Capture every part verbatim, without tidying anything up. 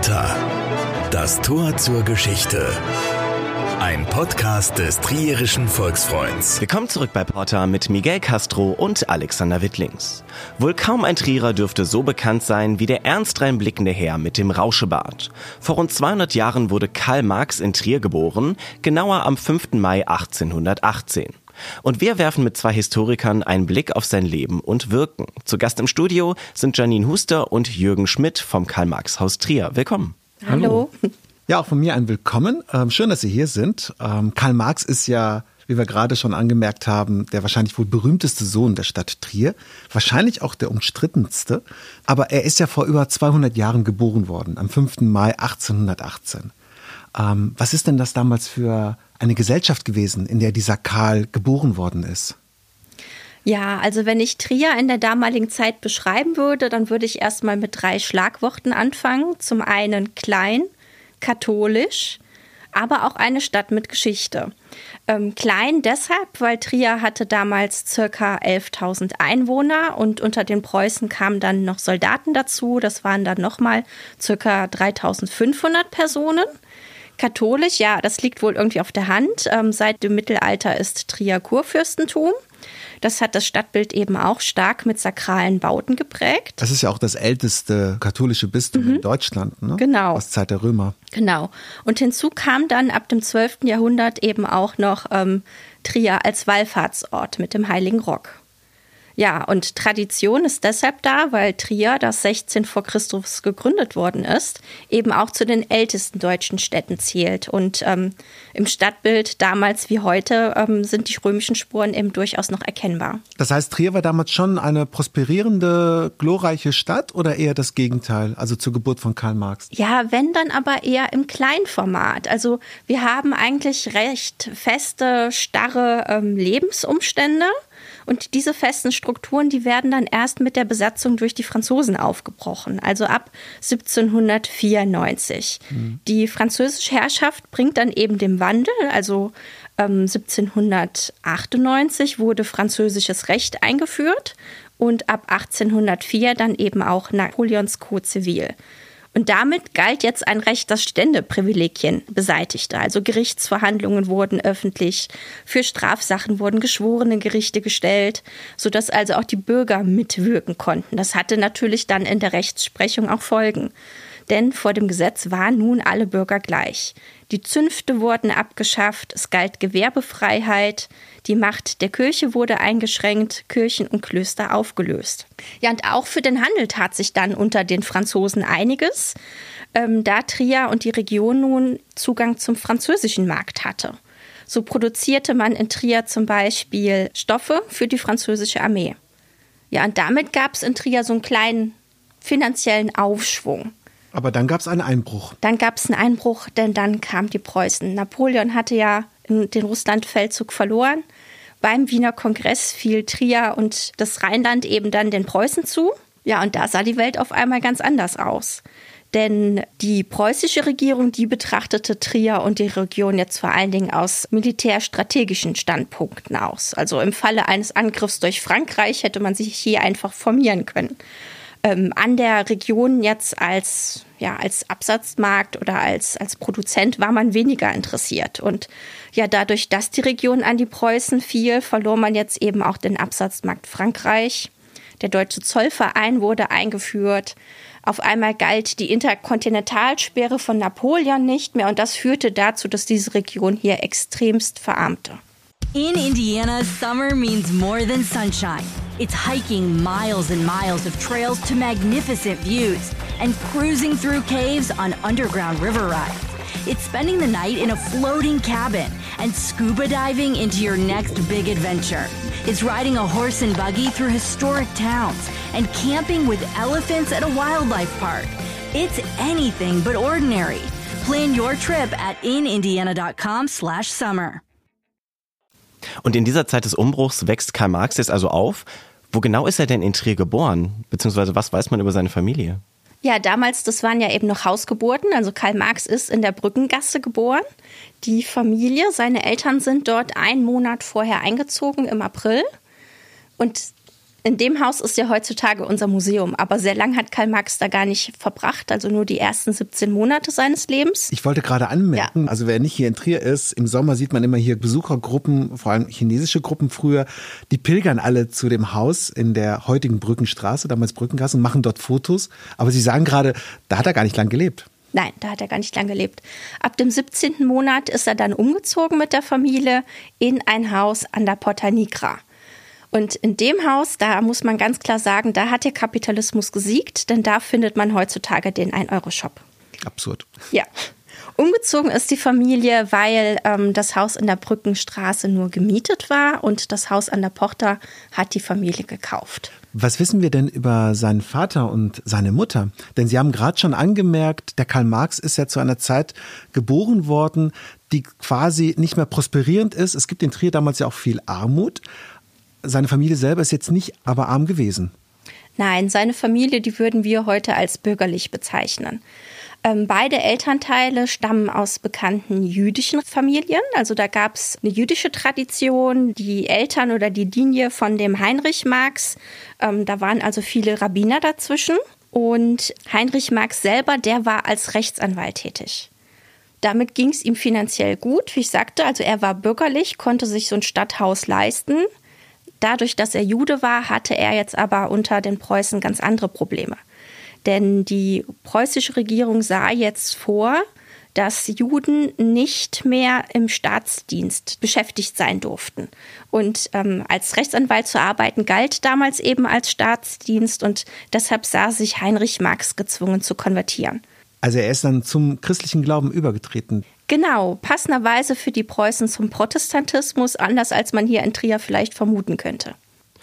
Porta. Das Tor zur Geschichte. Ein Podcast des Trierischen Volksfreunds. Willkommen zurück bei Porta mit Miguel Castro und Alexander Wittlings. Wohl kaum ein Trierer dürfte so bekannt sein wie der ernst reinblickende Herr mit dem Rauschebart. Vor rund zweihundert Jahren wurde Karl Marx in Trier geboren, genauer am fünften Mai achtzehnhundertachtzehn. Und wir werfen mit zwei Historikern einen Blick auf sein Leben und Wirken. Zu Gast im Studio sind Janine Huster und Jürgen Schmidt vom Karl-Marx-Haus Trier. Willkommen. Hallo. Ja, auch von mir ein Willkommen. Ähm, schön, dass Sie hier sind. Ähm, Karl Marx ist ja, wie wir gerade schon angemerkt haben, der wahrscheinlich wohl berühmteste Sohn der Stadt Trier. Wahrscheinlich auch der umstrittenste. Aber er ist ja vor über zweihundert Jahren geboren worden, am fünften Mai achtzehnhundertachtzehn. Ähm, was ist denn das damals für eine Gesellschaft gewesen, in der dieser Karl geboren worden ist? Ja, also wenn ich Trier in der damaligen Zeit beschreiben würde, dann würde ich erstmal mit drei Schlagworten anfangen. Zum einen klein, katholisch, aber auch eine Stadt mit Geschichte. Ähm, klein deshalb, weil Trier hatte damals circa elftausend Einwohner und unter den Preußen kamen dann noch Soldaten dazu. Das waren dann nochmal circa dreitausendfünfhundert Personen. Katholisch, ja, das liegt wohl irgendwie auf der Hand. Ähm, seit dem Mittelalter ist Trier Kurfürstentum. Das hat das Stadtbild eben auch stark mit sakralen Bauten geprägt. Das ist ja auch das älteste katholische Bistum mhm. in Deutschland, ne? Genau. Aus Zeit der Römer. Genau. Und hinzu kam dann ab dem zwölften Jahrhundert eben auch noch ähm, Trier als Wallfahrtsort mit dem Heiligen Rock. Ja, und Tradition ist deshalb da, weil Trier, das sechzehn vor Christus gegründet worden ist, eben auch zu den ältesten deutschen Städten zählt. Und ähm, im Stadtbild damals wie heute ähm, sind die römischen Spuren eben durchaus noch erkennbar. Das heißt, Trier war damals schon eine prosperierende, glorreiche Stadt oder eher das Gegenteil, also zur Geburt von Karl Marx? Ja, wenn dann aber eher im Kleinformat. Also wir haben eigentlich recht feste, starre ähm, Lebensumstände. Und diese festen Strukturen, die werden dann erst mit der Besatzung durch die Franzosen aufgebrochen, also ab siebzehnhundertvierundneunzig. Mhm. Die französische Herrschaft bringt dann eben den Wandel, also ähm, siebzehnhundertachtundneunzig wurde französisches Recht eingeführt und ab achtzehnhundertvier dann eben auch Napoleons Code Civil. Und damit galt jetzt ein Recht, das Ständeprivilegien beseitigte. Also Gerichtsverhandlungen wurden öffentlich, für Strafsachen wurden geschworene Gerichte gestellt, sodass also auch die Bürger mitwirken konnten. Das hatte natürlich dann in der Rechtsprechung auch Folgen. Denn vor dem Gesetz waren nun alle Bürger gleich. Die Zünfte wurden abgeschafft, es galt Gewerbefreiheit, die Macht der Kirche wurde eingeschränkt, Kirchen und Klöster aufgelöst. Ja, und auch für den Handel tat sich dann unter den Franzosen einiges, ähm, da Trier und die Region nun Zugang zum französischen Markt hatte. So produzierte man in Trier zum Beispiel Stoffe für die französische Armee. Ja, und damit gab es in Trier so einen kleinen finanziellen Aufschwung. Aber dann gab es einen Einbruch. Dann gab es einen Einbruch, denn dann kamen die Preußen. Napoleon hatte ja den Russlandfeldzug verloren. Beim Wiener Kongress fiel Trier und das Rheinland eben dann den Preußen zu. Ja, und da sah die Welt auf einmal ganz anders aus. Denn die preußische Regierung, die betrachtete Trier und die Region jetzt vor allen Dingen aus militärstrategischen Standpunkten aus. Also im Falle eines Angriffs durch Frankreich hätte man sich hier einfach formieren können. Ähm, an der Region jetzt als, ja, als Absatzmarkt oder als, als Produzent war man weniger interessiert. Und ja, dadurch, dass die Region an die Preußen fiel, verlor man jetzt eben auch den Absatzmarkt Frankreich. Der deutsche Zollverein wurde eingeführt. Auf einmal galt die Interkontinentalsperre von Napoleon nicht mehr. Und das führte dazu, dass diese Region hier extremst verarmte. In Indiana, summer means more than sunshine. It's hiking miles and miles of trails to magnificent views and cruising through caves on underground river rides. It's spending the night in a floating cabin and scuba diving into your next big adventure. It's riding a horse and buggy through historic towns and camping with elephants at a wildlife park. It's anything but ordinary. Plan your trip at inindiana.com slash summer. Und in dieser Zeit des Umbruchs wächst Karl Marx jetzt also auf. Wo genau ist er denn in Trier geboren? Beziehungsweise was weiß man über seine Familie? Ja, damals, das waren ja eben noch Hausgeburten. Also Karl Marx ist in der Brückengasse geboren. Die Familie, seine Eltern sind dort einen Monat vorher eingezogen, im April. Und In dem Haus ist ja heutzutage unser Museum, aber sehr lang hat Karl Marx da gar nicht verbracht, also nur die ersten siebzehn Monate seines Lebens. Ich wollte gerade anmerken, Ja. also wer nicht hier in Trier ist, im Sommer sieht man immer hier Besuchergruppen, vor allem chinesische Gruppen früher, die pilgern alle zu dem Haus in der heutigen Brückenstraße, damals Brückengasse, und machen dort Fotos. Aber Sie sagen gerade, da hat er gar nicht lang gelebt. Nein, da hat er gar nicht lange gelebt. Ab dem siebzehnten Monat ist er dann umgezogen mit der Familie in ein Haus an der Porta Nigra. Und in dem Haus, da muss man ganz klar sagen, da hat der Kapitalismus gesiegt, denn da findet man heutzutage den ein Euro Shop. Absurd. Ja. Umgezogen ist die Familie, weil ähm, das Haus in der Brückenstraße nur gemietet war und das Haus an der Porta hat die Familie gekauft. Was wissen wir denn über seinen Vater und seine Mutter? Denn Sie haben gerade schon angemerkt, der Karl Marx ist ja zu einer Zeit geboren worden, die quasi nicht mehr prosperierend ist. Es gibt in Trier damals ja auch viel Armut. Seine Familie selber ist jetzt nicht aber arm gewesen. Nein, seine Familie, die würden wir heute als bürgerlich bezeichnen. Ähm, beide Elternteile stammen aus bekannten jüdischen Familien. Also da gab es eine jüdische Tradition, die Eltern oder die Linie von dem Heinrich Marx. Ähm, da waren also viele Rabbiner dazwischen. Und Heinrich Marx selber, der war als Rechtsanwalt tätig. Damit ging es ihm finanziell gut, wie ich sagte. Also er war bürgerlich, konnte sich so ein Stadthaus leisten. Dadurch, dass er Jude war, hatte er jetzt aber unter den Preußen ganz andere Probleme. Denn die preußische Regierung sah jetzt vor, dass Juden nicht mehr im Staatsdienst beschäftigt sein durften. Und ähm, als Rechtsanwalt zu arbeiten galt damals eben als Staatsdienst und deshalb sah sich Heinrich Marx gezwungen zu konvertieren. Also er ist dann zum christlichen Glauben übergetreten. Genau, passenderweise für die Preußen zum Protestantismus, anders als man hier in Trier vielleicht vermuten könnte.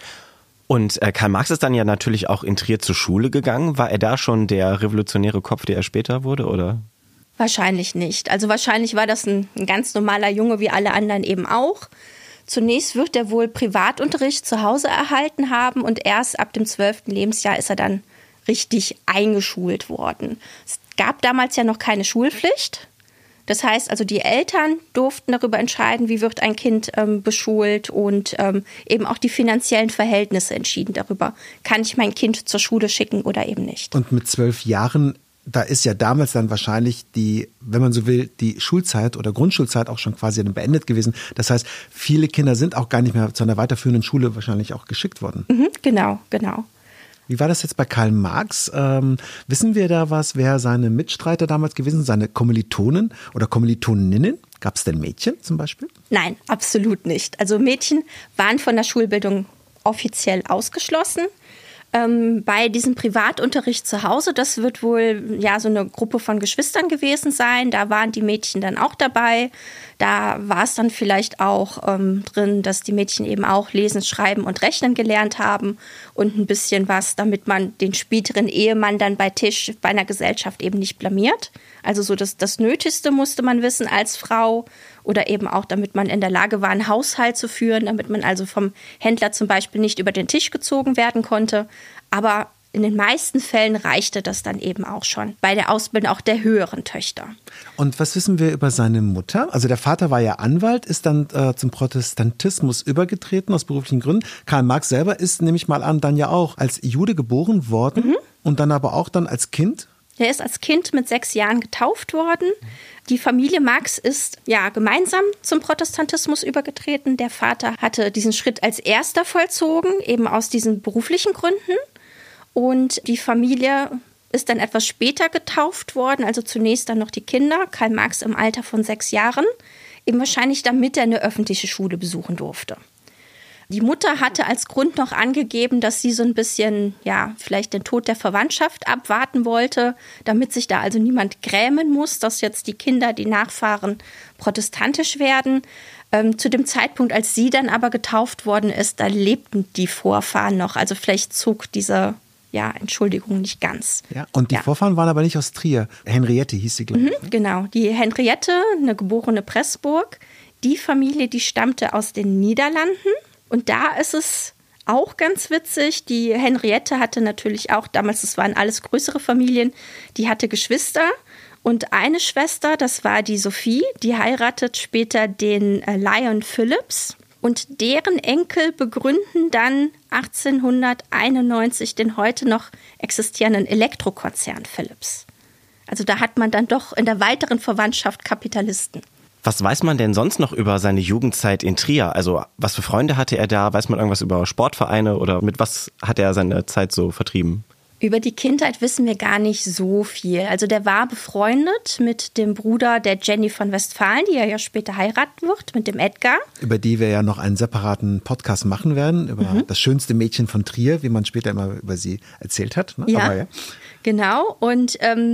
Und äh, Karl Marx ist dann ja natürlich auch in Trier zur Schule gegangen. War er da schon der revolutionäre Kopf, der er später wurde, oder? Wahrscheinlich nicht. Also wahrscheinlich war das ein, ein ganz normaler Junge, wie alle anderen eben auch. Zunächst wird er wohl Privatunterricht zu Hause erhalten haben und erst ab dem zwölften Lebensjahr ist er dann richtig eingeschult worden. Es gab damals ja noch keine Schulpflicht. Das heißt also, die Eltern durften darüber entscheiden, wie wird ein Kind ähm, beschult und ähm, eben auch die finanziellen Verhältnisse entschieden darüber, kann ich mein Kind zur Schule schicken oder eben nicht. Und mit zwölf Jahren, da ist ja damals dann wahrscheinlich die, wenn man so will, die Schulzeit oder Grundschulzeit auch schon quasi dann beendet gewesen. Das heißt, viele Kinder sind auch gar nicht mehr zu einer weiterführenden Schule wahrscheinlich auch geschickt worden. Mhm, genau, genau. Wie war das jetzt bei Karl Marx? Ähm, wissen wir da was, wer seine Mitstreiter damals gewesen sind, seine Kommilitonen oder Kommilitoninnen? Gab es denn Mädchen zum Beispiel? Nein, absolut nicht. Also Mädchen waren von der Schulbildung offiziell ausgeschlossen. Ähm, bei diesem Privatunterricht zu Hause, das wird wohl ja so eine Gruppe von Geschwistern gewesen sein. Da waren die Mädchen dann auch dabei. Da war es dann vielleicht auch ähm, drin, dass die Mädchen eben auch lesen, schreiben und rechnen gelernt haben und ein bisschen was, damit man den späteren Ehemann dann bei Tisch bei einer Gesellschaft eben nicht blamiert. Also so das, das Nötigste musste man wissen als Frau oder eben auch, damit man in der Lage war, einen Haushalt zu führen, damit man also vom Händler zum Beispiel nicht über den Tisch gezogen werden konnte. Aber in den meisten Fällen reichte das dann eben auch schon bei der Ausbildung auch der höheren Töchter. Und was wissen wir über seine Mutter? Also der Vater war ja Anwalt, ist dann äh, zum Protestantismus übergetreten aus beruflichen Gründen. Karl Marx selber ist, nehme ich mal an, dann ja auch als Jude geboren worden mhm. und dann aber auch dann als Kind. Er ist als Kind mit sechs Jahren getauft worden. Die Familie Marx ist ja gemeinsam zum Protestantismus übergetreten. Der Vater hatte diesen Schritt als erster vollzogen, eben aus diesen beruflichen Gründen. Und die Familie ist dann etwas später getauft worden, also zunächst dann noch die Kinder, Karl Marx im Alter von sechs Jahren, eben wahrscheinlich damit er eine öffentliche Schule besuchen durfte. Die Mutter hatte als Grund noch angegeben, dass sie so ein bisschen, ja, vielleicht den Tod der Verwandtschaft abwarten wollte, damit sich da also niemand grämen muss, dass jetzt die Kinder, die Nachfahren, protestantisch werden. Ähm, zu dem Zeitpunkt, als sie dann aber getauft worden ist, da lebten die Vorfahren noch. Also vielleicht zog diese, ja, Entschuldigung nicht ganz. Ja, und die ja. Vorfahren waren aber nicht aus Trier. Henriette hieß sie, glaube ich. Mhm, genau, die Henriette, eine geborene Pressburg. Die Familie, die stammte aus den Niederlanden. Und da ist es auch ganz witzig, die Henriette hatte natürlich auch, damals, das waren alles größere Familien, die hatte Geschwister und eine Schwester, das war die Sophie, die heiratet später den äh, Lion Phillips. Und deren Enkel begründen dann achtzehnhunderteinundneunzig den heute noch existierenden Elektrokonzern Philips. Also da hat man dann doch in der weiteren Verwandtschaft Kapitalisten. Was weiß man denn sonst noch über seine Jugendzeit in Trier? Also was für Freunde hatte er da? Weiß man irgendwas über Sportvereine oder mit was hat er seine Zeit so vertrieben? Über die Kindheit wissen wir gar nicht so viel. Also der war befreundet mit dem Bruder der Jenny von Westfalen, die er ja später heiraten wird, mit dem Edgar. Über die wir ja noch einen separaten Podcast machen werden, über mhm. das schönste Mädchen von Trier, wie man später immer über sie erzählt hat. Ne? Ja, Aber ja, genau. Und ähm,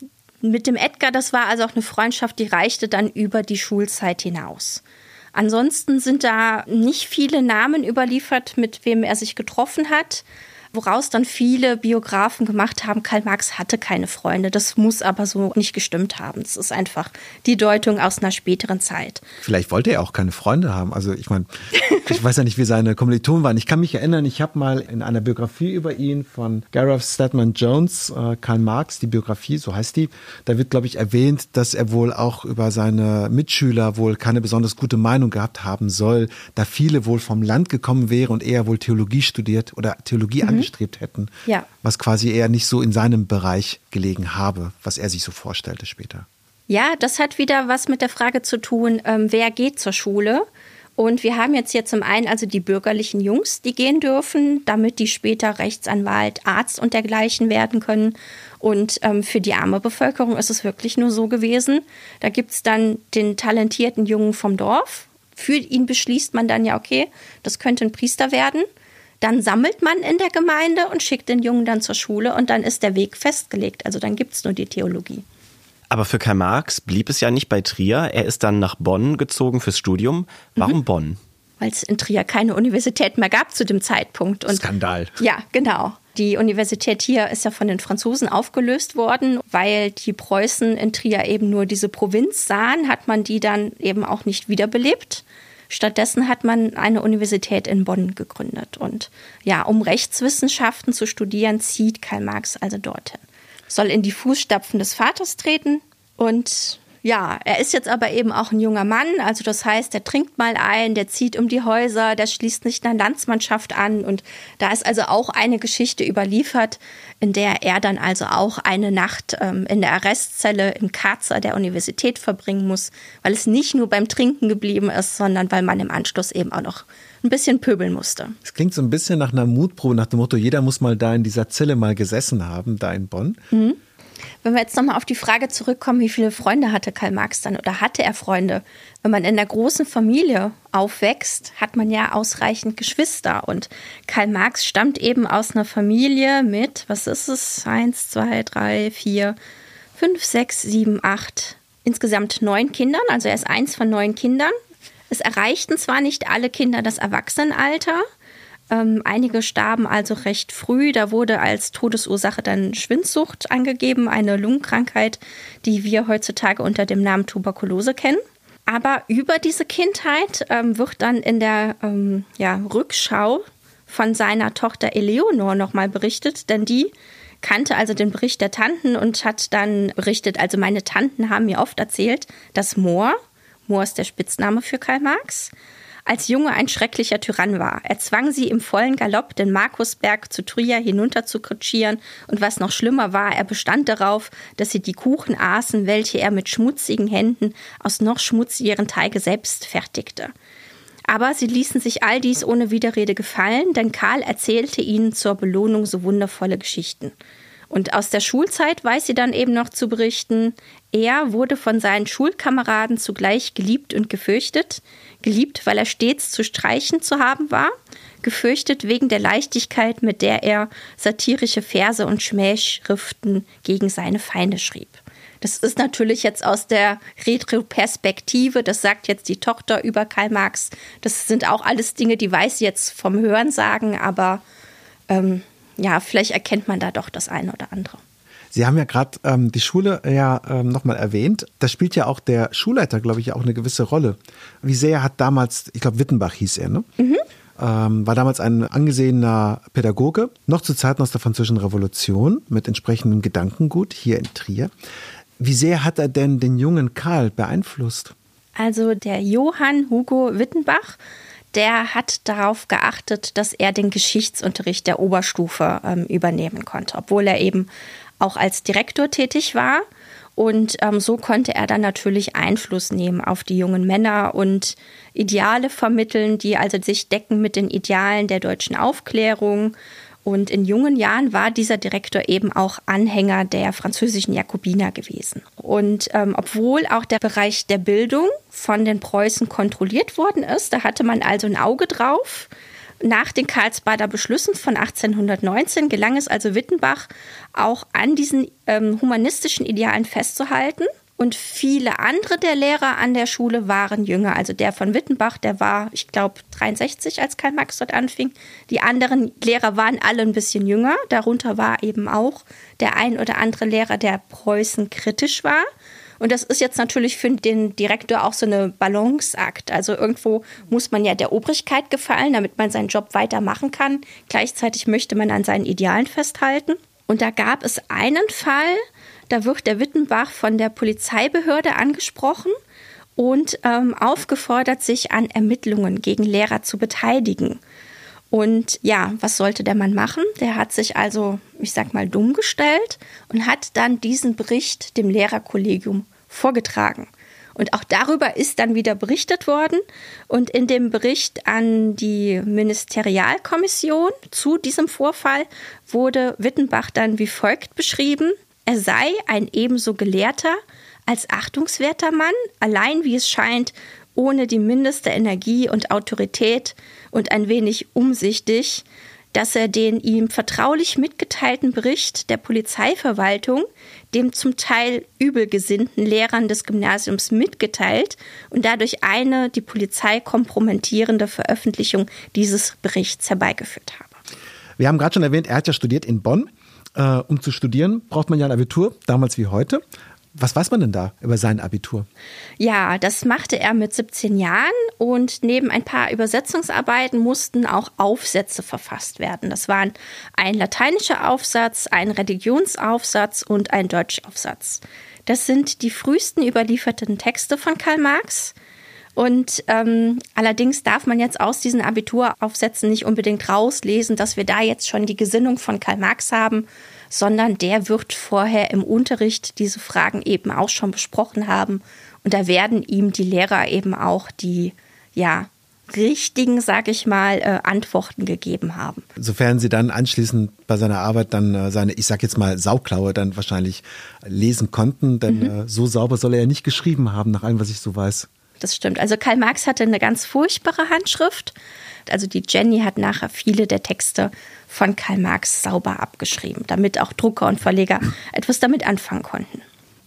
mit dem Edgar, das war also auch eine Freundschaft, die reichte dann über die Schulzeit hinaus. Ansonsten sind da nicht viele Namen überliefert, mit wem er sich getroffen hat. Woraus dann viele Biografen gemacht haben, Karl Marx hatte keine Freunde. Das muss aber so nicht gestimmt haben. Das ist einfach die Deutung aus einer späteren Zeit. Vielleicht wollte er auch keine Freunde haben. Also ich meine, ich weiß ja nicht, wie seine Kommilitonen waren. Ich kann mich erinnern, ich habe mal in einer Biografie über ihn von Gareth Stedman Jones, äh, Karl Marx, die Biografie, so heißt die, da wird, glaube ich, erwähnt, dass er wohl auch über seine Mitschüler wohl keine besonders gute Meinung gehabt haben soll, da viele wohl vom Land gekommen wären und er wohl Theologie studiert oder Theologie mhm. angestrebt hätten, ja. was quasi eher nicht so in seinem Bereich gelegen habe, was er sich so vorstellte später. Ja, das hat wieder was mit der Frage zu tun, ähm, wer geht zur Schule? Und wir haben jetzt hier zum einen also die bürgerlichen Jungs, die gehen dürfen, damit die später Rechtsanwalt, Arzt und dergleichen werden können. Und ähm, für die arme Bevölkerung ist es wirklich nur so gewesen. Da gibt es dann den talentierten Jungen vom Dorf. Für ihn beschließt man dann ja, okay, das könnte ein Priester werden. Dann sammelt man in der Gemeinde und schickt den Jungen dann zur Schule und dann ist der Weg festgelegt. Also dann gibt es nur die Theologie. Aber für Karl Marx blieb es ja nicht bei Trier. Er ist dann nach Bonn gezogen fürs Studium. Warum mhm. Bonn? Weil es in Trier keine Universität mehr gab zu dem Zeitpunkt. Und Skandal. Ja, genau. Die Universität hier ist ja von den Franzosen aufgelöst worden, weil die Preußen in Trier eben nur diese Provinz sahen, hat man die dann eben auch nicht wiederbelebt. Stattdessen hat man eine Universität in Bonn gegründet. Und ja, um Rechtswissenschaften zu studieren, zieht Karl Marx also dorthin. Soll in die Fußstapfen des Vaters treten. Und ja, er ist jetzt aber eben auch ein junger Mann. Also das heißt, der trinkt mal ein, der zieht um die Häuser, der schließt nicht eine Landsmannschaft an. Und da ist also auch eine Geschichte überliefert, in der er dann also auch eine Nacht ähm, in der Arrestzelle im Karzer der Universität verbringen muss, weil es nicht nur beim Trinken geblieben ist, sondern weil man im Anschluss eben auch noch ein bisschen pöbeln musste. Es klingt so ein bisschen nach einer Mutprobe, nach dem Motto, jeder muss mal da in dieser Zelle mal gesessen haben, da in Bonn. Mhm. Wenn wir jetzt nochmal auf die Frage zurückkommen, wie viele Freunde hatte Karl Marx dann oder hatte er Freunde? Wenn man in einer großen Familie aufwächst, hat man ja ausreichend Geschwister. Und Karl Marx stammt eben aus einer Familie mit, was ist es? Eins, zwei, drei, vier, fünf, sechs, sieben, acht, insgesamt neun Kindern. Also er ist eins von neun Kindern. Es erreichten zwar nicht alle Kinder das Erwachsenenalter. Ähm, einige starben also recht früh. Da wurde als Todesursache dann Schwindsucht angegeben, eine Lungenkrankheit, die wir heutzutage unter dem Namen Tuberkulose kennen. Aber über diese Kindheit ähm, wird dann in der ähm, ja, Rückschau von seiner Tochter Eleonor nochmal berichtet, denn die kannte also den Bericht der Tanten und hat dann berichtet, also meine Tanten haben mir oft erzählt, dass Mohr, Mohr ist der Spitzname für Karl Marx, als Junge ein schrecklicher Tyrann war. Er zwang sie im vollen Galopp, den Markusberg zu Trier hinunter zu kutschieren. Und was noch schlimmer war, er bestand darauf, dass sie die Kuchen aßen, welche er mit schmutzigen Händen aus noch schmutzigeren Teige selbst fertigte. Aber sie ließen sich all dies ohne Widerrede gefallen, denn Karl erzählte ihnen zur Belohnung so wundervolle Geschichten. Und aus der Schulzeit weiß sie dann eben noch zu berichten, er wurde von seinen Schulkameraden zugleich geliebt und gefürchtet. Geliebt, weil er stets zu streichen zu haben war. Gefürchtet wegen der Leichtigkeit, mit der er satirische Verse und Schmähschriften gegen seine Feinde schrieb. Das ist natürlich jetzt aus der Retroperspektive, das sagt jetzt die Tochter über Karl Marx. Das sind auch alles Dinge, die weiß sie jetzt vom Hörensagen, aber ähm, ja, vielleicht erkennt man da doch das eine oder andere. Sie haben ja gerade ähm, die Schule ja ähm, nochmal erwähnt. Da spielt ja auch der Schulleiter, glaube ich, auch eine gewisse Rolle. Wie sehr hat damals, ich glaube Wittenbach hieß er, ne? Mhm. Ähm, war damals ein angesehener Pädagoge, noch zu Zeiten aus der Französischen Revolution, mit entsprechendem Gedankengut hier in Trier. Wie sehr hat er denn den jungen Karl beeinflusst? Also der Johann Hugo Wittenbach, der hat darauf geachtet, dass er den Geschichtsunterricht der Oberstufe ähm, übernehmen konnte, obwohl er eben auch als Direktor tätig war. Und ähm, so konnte er dann natürlich Einfluss nehmen auf die jungen Männer und Ideale vermitteln, die also sich decken mit den Idealen der deutschen Aufklärung. Und in jungen Jahren war dieser Direktor eben auch Anhänger der französischen Jakobiner gewesen. Und ähm, obwohl auch der Bereich der Bildung von den Preußen kontrolliert worden ist, da hatte man also ein Auge drauf. Nach den Karlsbader Beschlüssen von achtzehnhundertneunzehn gelang es also Wittenbach, auch an diesen ähm, humanistischen Idealen festzuhalten. Und viele andere der Lehrer an der Schule waren jünger. Also der von Wittenbach, der war, ich glaube, dreiundsechzig, als Karl Marx dort anfing. Die anderen Lehrer waren alle ein bisschen jünger. Darunter war eben auch der ein oder andere Lehrer, der Preußen kritisch war. Und das ist jetzt natürlich für den Direktor auch so eine Balanceakt. Also irgendwo muss man ja der Obrigkeit gefallen, damit man seinen Job weitermachen kann. Gleichzeitig möchte man an seinen Idealen festhalten. Und da gab es einen Fall, da wird der Wittenbach von der Polizeibehörde angesprochen und ähm, aufgefordert, sich an Ermittlungen gegen Lehrer zu beteiligen. Und ja, was sollte der Mann machen? Der hat sich also, ich sag mal, dumm gestellt und hat dann diesen Bericht dem Lehrerkollegium vorgetragen. Und auch darüber ist dann wieder berichtet worden. Und in dem Bericht an die Ministerialkommission zu diesem Vorfall wurde Wittenbach dann wie folgt beschrieben: Er sei ein ebenso gelehrter als achtungswerter Mann, allein wie es scheint, ohne die mindeste Energie und Autorität und ein wenig umsichtig, dass er den ihm vertraulich mitgeteilten Bericht der Polizeiverwaltung dem zum Teil übelgesinnten Lehrern des Gymnasiums mitgeteilt und dadurch eine die Polizei kompromittierende Veröffentlichung dieses Berichts herbeigeführt habe. Wir haben gerade schon erwähnt, er hat ja studiert in Bonn. Äh, um zu studieren, braucht man ja ein Abitur, damals wie heute. Was weiß man denn da über sein Abitur? Ja, das machte er mit siebzehn Jahren und neben ein paar Übersetzungsarbeiten mussten auch Aufsätze verfasst werden. Das waren ein lateinischer Aufsatz, ein Religionsaufsatz und ein Deutschaufsatz. Das sind die frühesten überlieferten Texte von Karl Marx. Und ähm, allerdings darf man jetzt aus diesen Abituraufsätzen nicht unbedingt rauslesen, dass wir da jetzt schon die Gesinnung von Karl Marx haben, sondern der wird vorher im Unterricht diese Fragen eben auch schon besprochen haben. Und da werden ihm die Lehrer eben auch die, ja, richtigen, sag ich mal, äh, Antworten gegeben haben. Sofern Sie dann anschließend bei seiner Arbeit dann äh, seine, ich sag jetzt mal, Sauklaue dann wahrscheinlich lesen konnten, denn mhm. äh, so sauber soll er ja nicht geschrieben haben, nach allem, was ich so weiß. Das stimmt. Also Karl Marx hatte eine ganz furchtbare Handschrift. Also die Jenny hat nachher viele der Texte von Karl Marx sauber abgeschrieben, damit auch Drucker und Verleger etwas damit anfangen konnten.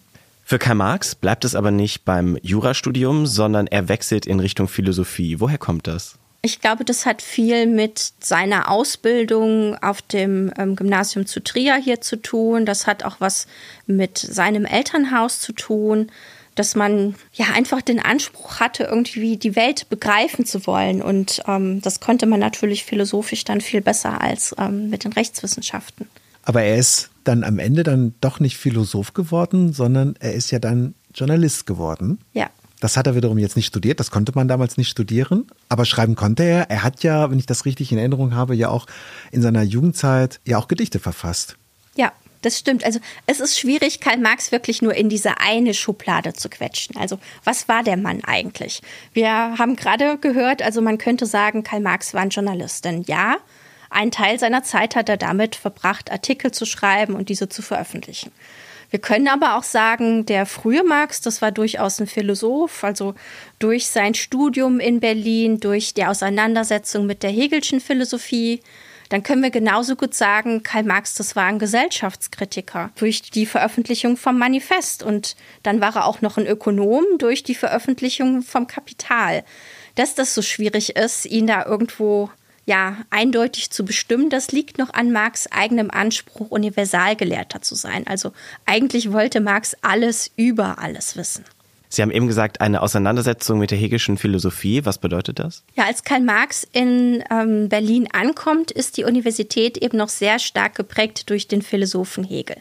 Für Karl Marx bleibt es aber nicht beim Jurastudium, sondern er wechselt in Richtung Philosophie. Woher kommt das? Ich glaube, das hat viel mit seiner Ausbildung auf dem ähm, Gymnasium zu Trier hier zu tun. Das hat auch was mit seinem Elternhaus zu tun, dass man ja einfach den Anspruch hatte, irgendwie die Welt begreifen zu wollen. Und ähm, das konnte man natürlich philosophisch dann viel besser als ähm, mit den Rechtswissenschaften. Aber er ist dann am Ende dann doch nicht Philosoph geworden, sondern er ist ja dann Journalist geworden. Ja. Das hat er wiederum jetzt nicht studiert, das konnte man damals nicht studieren, aber schreiben konnte er. Er hat ja, wenn ich das richtig in Erinnerung habe, ja auch in seiner Jugendzeit ja auch Gedichte verfasst. Ja, das stimmt. Also es ist schwierig, Karl Marx wirklich nur in diese eine Schublade zu quetschen. Also was war der Mann eigentlich? Wir haben gerade gehört, also man könnte sagen, Karl Marx war ein Journalist. Denn ja, einen Teil seiner Zeit hat er damit verbracht, Artikel zu schreiben und diese zu veröffentlichen. Wir können aber auch sagen, der frühe Marx, das war durchaus ein Philosoph, also durch sein Studium in Berlin, durch die Auseinandersetzung mit der Hegelschen Philosophie. Dann können wir genauso gut sagen, Karl Marx, das war ein Gesellschaftskritiker durch die Veröffentlichung vom Manifest. Und dann war er auch noch ein Ökonom durch die Veröffentlichung vom Kapital. Dass das so schwierig ist, ihn da irgendwo ja, eindeutig zu bestimmen, das liegt noch an Marx' eigenem Anspruch, Universalgelehrter zu sein. Also eigentlich wollte Marx alles über alles wissen. Sie haben eben gesagt, eine Auseinandersetzung mit der Hegelschen Philosophie. Was bedeutet das? Ja, als Karl Marx in ähm, Berlin ankommt, ist die Universität eben noch sehr stark geprägt durch den Philosophen Hegel.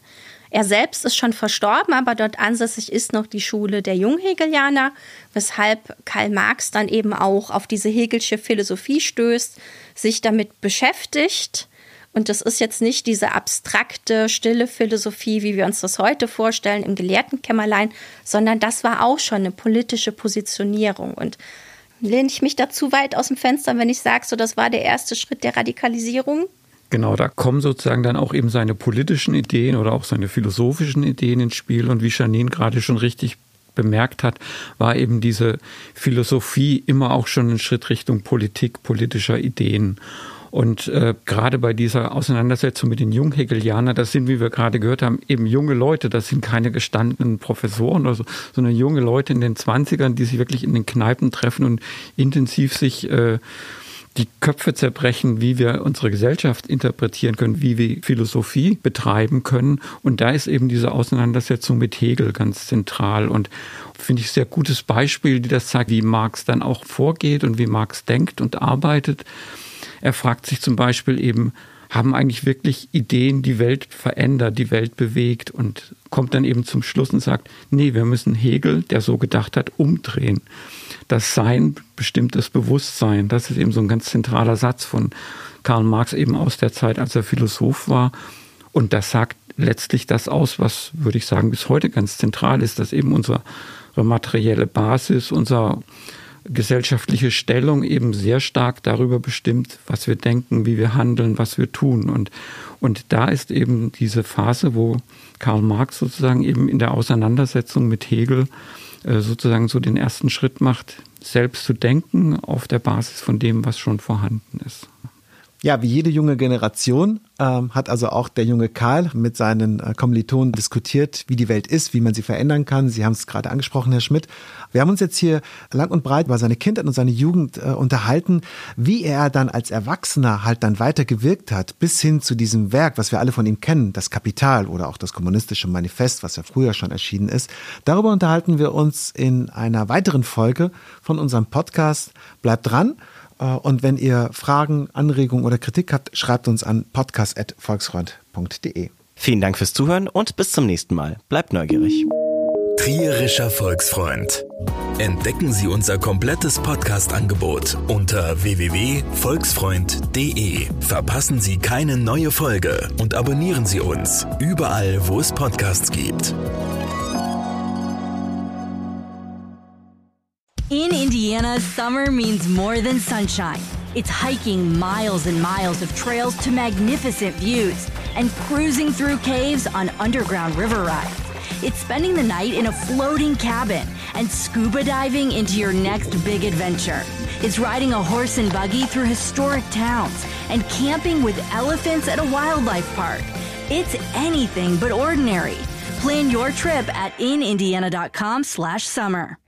Er selbst ist schon verstorben, aber dort ansässig ist noch die Schule der Junghegelianer, weshalb Karl Marx dann eben auch auf diese Hegelsche Philosophie stößt, sich damit beschäftigt. Und das ist jetzt nicht diese abstrakte, stille Philosophie, wie wir uns das heute vorstellen, im Gelehrtenkämmerlein, sondern das war auch schon eine politische Positionierung. Und lehne ich mich da zu weit aus dem Fenster, wenn ich sage, so das war der erste Schritt der Radikalisierung? Genau, da kommen sozusagen dann auch eben seine politischen Ideen oder auch seine philosophischen Ideen ins Spiel. Und wie Janine gerade schon richtig bemerkt hat, war eben diese Philosophie immer auch schon ein Schritt Richtung Politik, politischer Ideen. Und äh, gerade bei dieser Auseinandersetzung mit den Junghegelianern, das sind, wie wir gerade gehört haben, eben junge Leute, das sind keine gestandenen Professoren oder so, sondern junge Leute in den Zwanzigern, die sich wirklich in den Kneipen treffen und intensiv sich äh, die Köpfe zerbrechen, wie wir unsere Gesellschaft interpretieren können, wie wir Philosophie betreiben können. Und da ist eben diese Auseinandersetzung mit Hegel ganz zentral und finde ich ein sehr gutes Beispiel, die das zeigt, wie Marx dann auch vorgeht und wie Marx denkt und arbeitet. Er fragt sich zum Beispiel eben, haben eigentlich wirklich Ideen die Welt verändert, die Welt bewegt und kommt dann eben zum Schluss und sagt, nee, wir müssen Hegel, der so gedacht hat, umdrehen. Das Sein bestimmt das Bewusstsein. Das ist eben so ein ganz zentraler Satz von Karl Marx eben aus der Zeit, als er Philosoph war. Und das sagt letztlich das aus, was, würde ich sagen, bis heute ganz zentral ist, dass eben unsere materielle Basis, unser gesellschaftliche Stellung eben sehr stark darüber bestimmt, was wir denken, wie wir handeln, was wir tun. Und, und da ist eben diese Phase, wo Karl Marx sozusagen eben in der Auseinandersetzung mit Hegel äh, sozusagen so den ersten Schritt macht, selbst zu denken auf der Basis von dem, was schon vorhanden ist. Ja, wie jede junge Generation ähm, hat also auch der junge Karl mit seinen äh, Kommilitonen diskutiert, wie die Welt ist, wie man sie verändern kann. Sie haben es gerade angesprochen, Herr Schmidt. Wir haben uns jetzt hier lang und breit über seine Kindheit und seine Jugend äh, unterhalten, wie er dann als Erwachsener halt dann weiter gewirkt hat, bis hin zu diesem Werk, was wir alle von ihm kennen, das Kapital oder auch das Kommunistische Manifest, was ja früher schon erschienen ist. Darüber unterhalten wir uns in einer weiteren Folge von unserem Podcast. Bleibt dran. Und wenn ihr Fragen, Anregungen oder Kritik habt, schreibt uns an podcast at volksfreund punkt de. Vielen Dank fürs Zuhören und bis zum nächsten Mal. Bleibt neugierig. Trierischer Volksfreund. Entdecken Sie unser komplettes Podcast-Angebot unter w w w punkt volksfreund punkt de. Verpassen Sie keine neue Folge und abonnieren Sie uns überall, wo es Podcasts gibt. In Indiana, summer means more than sunshine. It's hiking miles and miles of trails to magnificent views and cruising through caves on underground river rides. It's spending the night in a floating cabin and scuba diving into your next big adventure. It's riding a horse and buggy through historic towns and camping with elephants at a wildlife park. It's anything but ordinary. Plan your trip at in indiana dot com slash summer.